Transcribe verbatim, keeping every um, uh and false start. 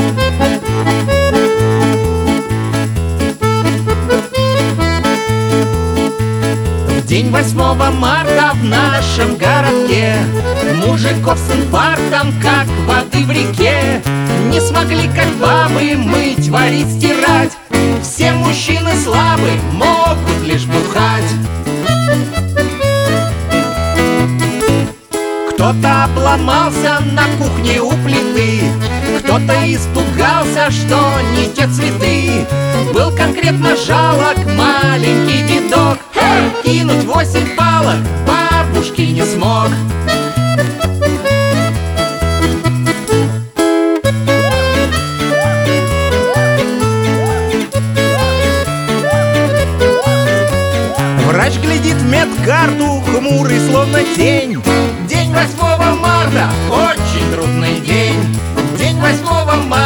День восьмого марта в нашем городке мужиков с инфарктом, как воды в реке. Не смогли, как бабы, мыть, варить, стирать. Все мужчины слабы, могут лишь бухать. Кто-то обломался на кухне у плиты, кто-то испугался, что не те цветы. Был конкретно жалок маленький дедок, кинуть восемь палок бабушке не смог. Врач глядит в медкарту, хмурый словно тень. День восьмого марта, очень трудный день. День восьмого марта.